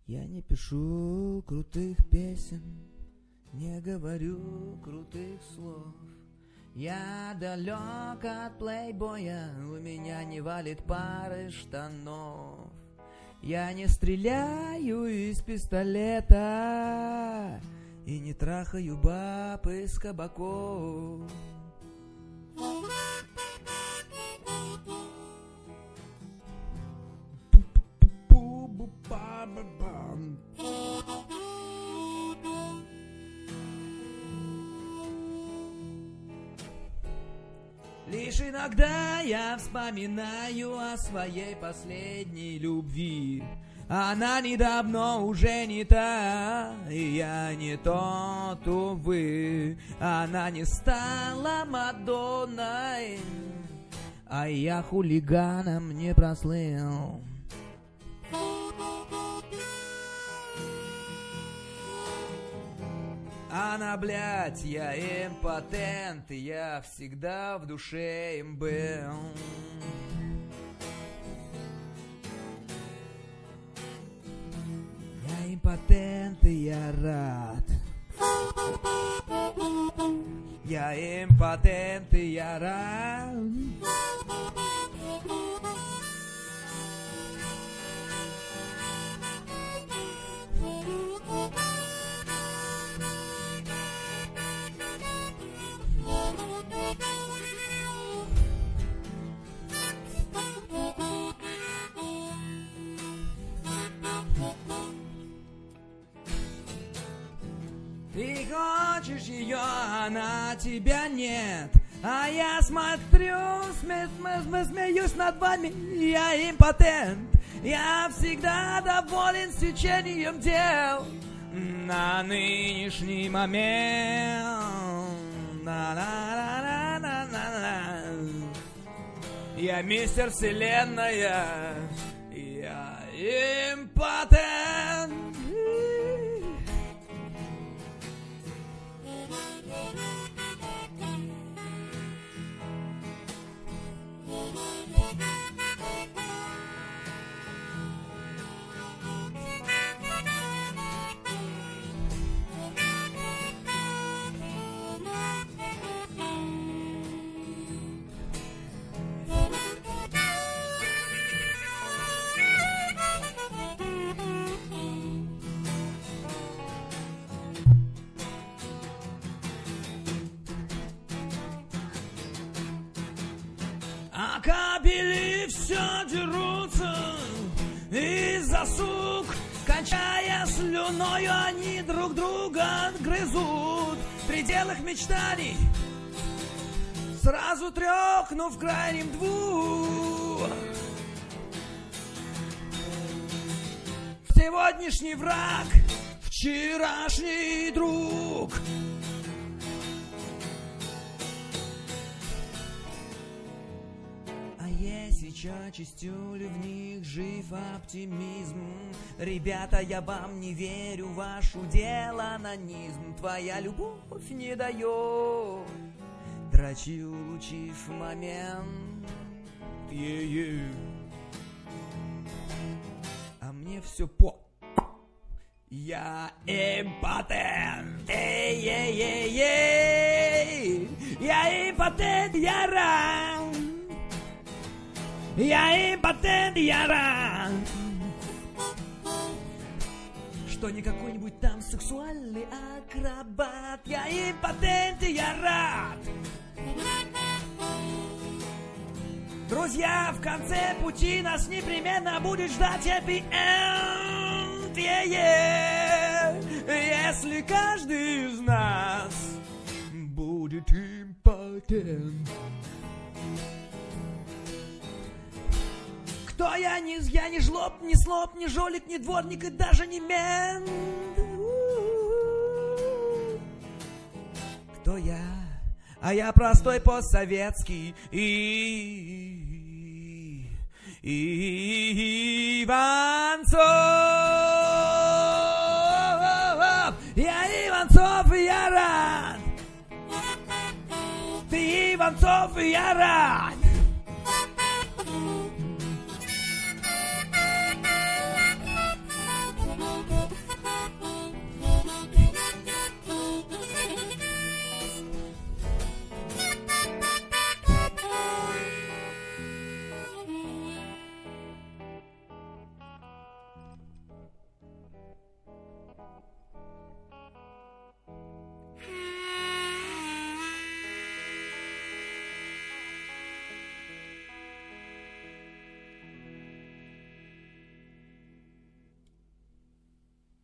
Я не пишу крутых песен, не говорю крутых слов. Я далек от плейбоя, у меня не валит пары штанов. Я не стреляю из пистолета и не трахаю баб из кабаков. Лишь иногда я вспоминаю о своей последней любви. Она недавно уже не та, и я не тот, увы. Она не стала Мадонной, а я хулиганом не прослыл. Она, блядь, я импотент, и я всегда в душе им был. Я импотент, и я рад. Я импотент, и я рад. Ты хочешь ее, она тебя нет. А я смотрю, смеюсь над вами. Я импотент, я всегда доволен с течением дел. На нынешний момент. Я мистер Вселенная. Я импотент. А кабели все дерутся из-за сук, кончая слюною, они друг друга грызут в пределах мечтаний, сразу трех, но в крайнем двух. Сегодняшний враг, вчерашний друг. Сейчас чистюлю, в них жив оптимизм. Ребята, я вам не верю, ваш удел анонизм. Твоя любовь не дает, дрочи, улучив момент. А мне все по... Я импотент. Я импотент, я рад. Я импотент, я рад, что не какой-нибудь там сексуальный акробат. Я импотент, я рад. Друзья, в конце пути нас непременно будет ждать хэппи-энд. Если каждый из нас будет импотент. Кто я? Я не жлоб, не слоб, не жулик, не дворник и даже не мент. Кто я? А я простой постсоветский Иванцов. Я Иванцов, и я рад. Ты Иванцов, и я рад.